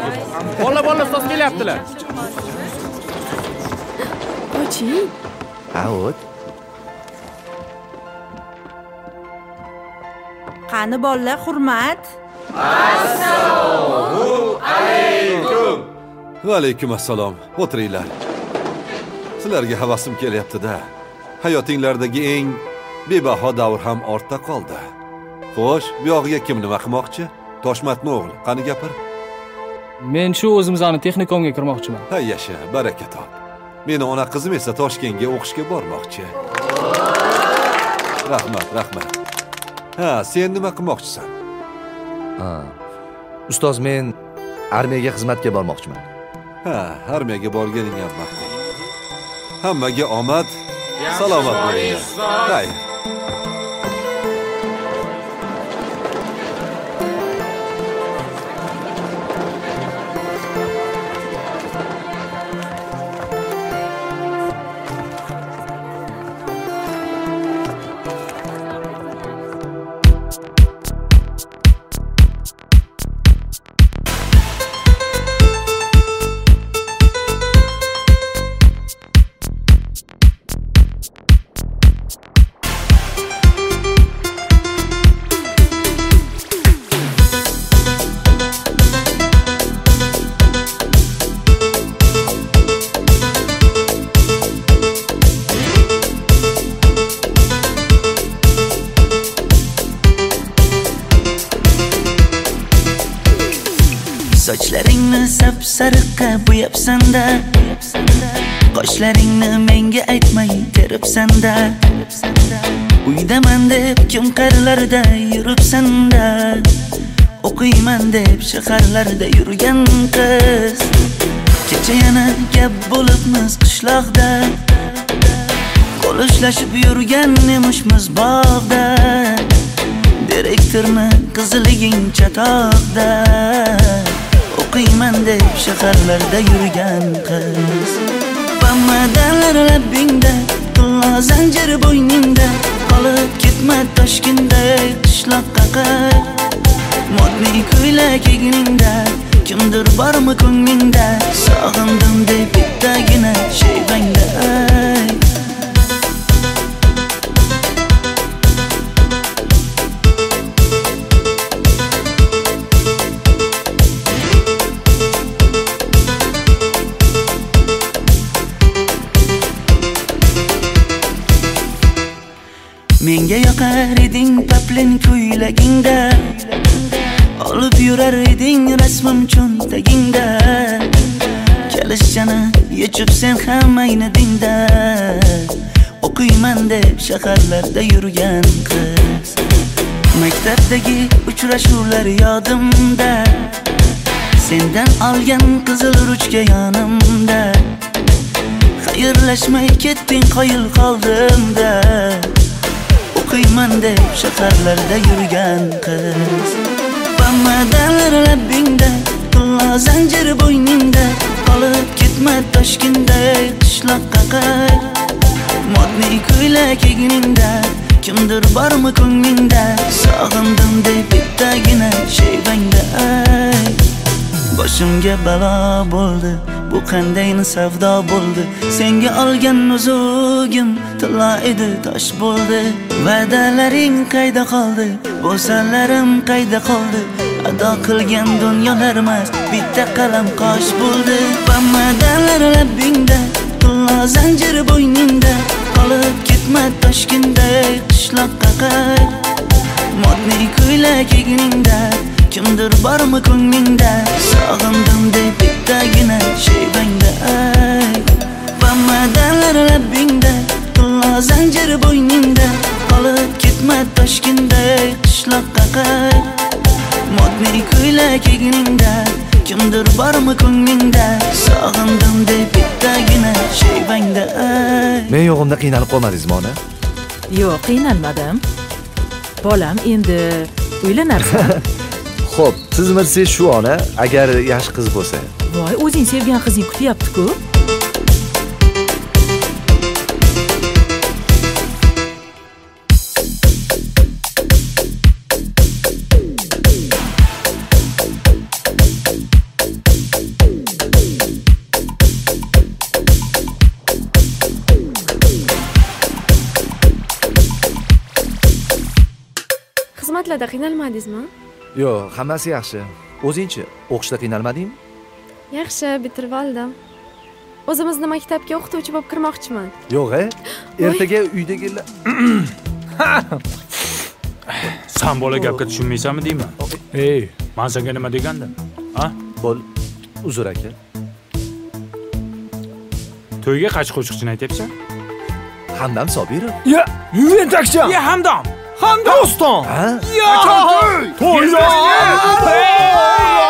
Bola ustoz kelyaptilar. Ochi. O't. Qani bolalar, hurmat. Assalomu alaykum. Va alaykum assalom. O'tiringlar. Sizlarga havasim kelyapti-da. Hayotinglardagi eng bebaho davr ham ortda qoldi. Xo'sh, bu yog'iga kim nima qilmoqchi? Toshmatni o'g'li, qani gapir. Men shu o'zimizning texnikumga kirmoqchiman. Ha yasha, baraka top. Meni ona qizim esa Toshkentga o'qishga bormoqchi. Rahmat. Ha, sen nima qilmoqchisan? Ustoz, men armiyaga xizmatga bormoqchiman. Ha, armiyaga borganing ham ma'qul. Hammaga omad, salomat bo'linglar. Xayr. Sochlaringni sap-sariqqa bo'yabsan-da, qoshlaringni menga aytmay teribsan-da. Uydaman deb kim qarilarda yuribsan-da, o'qiyman deb shaharlarda yurgan qiz. Kecha yana gap bo'libmiz qishloqda, qo'l ushlashib yurgan emishmiz bog'da. Direktorni qiziliging chatoqda, o'qiyman deb shaharlarda yurgan qiz. Bamadanlar labbingda, tilla zanjir bo'yningda, qolib ketma Toshkentday qishloqqa qayt. Modniy ko'ylak egningda, kimdir bormi ko'nglingda, sog'indim deb bittagina shayvangda ayt. Menga yoqar eding paplin ko'ylagingda, olib yurar eding rasmim cho'ntagingda. Kalishchani yechib sen ham ayni dingda, o'qiyman deb shaharlarda yurgan qiz. Maktabdagi uchrashuvlar yodimda, sendan olgan qizil ruchka yonimda. Xayrlashmay ketding, qoyil qoldimda, o'qiyman deb shaharlarda yurgan qiz. Bamadanlar labbingda, tilla zanjir bo'yningda, qolib ketma Toshkentday qishloqqa qayt. Modniy ko'ylak egningda, kimdir bormi ko'nglingda, sog'indim deb bittagina shayvangda ayt. Boshimga balo bo'ldi, bu qanday savdo bo'ldi. Senga olgan nuzugim tilla edi, tosh bo'ldi. Va'dalaring qayda qoldi, bo'salarim qayda qoldi. Ado qilgan dunyolar emas, bitta qalam qosh bo'ldi. Bamadanlar labbingda, tilla zanjir bo'yningda, qolib ketma Toshkentday qishloqqa qayt. Modniy ko'ylak egningda, kimdir bormi ko'nglingda, sog'indim deb bittagina shayvangda ayt. Bamadanlar labbingda, tilla zanjir bo'yningda, qolib ketma Toshkentday qishloqqa qayt. Modniy ko'ylak egningda, kimdir bormi ko'nglingda, sog'indim deb bittagina shayvangda ayt. Men yo'g'imda qiynalib qolmadingizmi ona? Yo'q, qiynalmadim. Bolam, endi uylanarsan. Xo'p, siz bilsangiz shu ona, agar yaxshi qiz bo'lsa. Voy, o'zing sevgan qizing kutyapti-ku. xizmatlarda qiynalmadingizmi? Yo'q, hammasi yaxshi. O'zingchi, o'qishda qiynalmadingmi? Yaxshi, bitirib oldim. O'zimizni maktabga o'qituvchi bo'lib kirmoqchiman. Yo'q, ertaga uydagilar Sen bola gapga tushunmaysanmi deyman? Ey, men senga nima degandim? Ha? Bo'l, uzr aka. To'yga qaysi qo'shiqchini aytyapsan? Hamdam Sobirov. Ya, Yuventakcha. Ya Hamdam. Doston. Ha? Ya, to'y.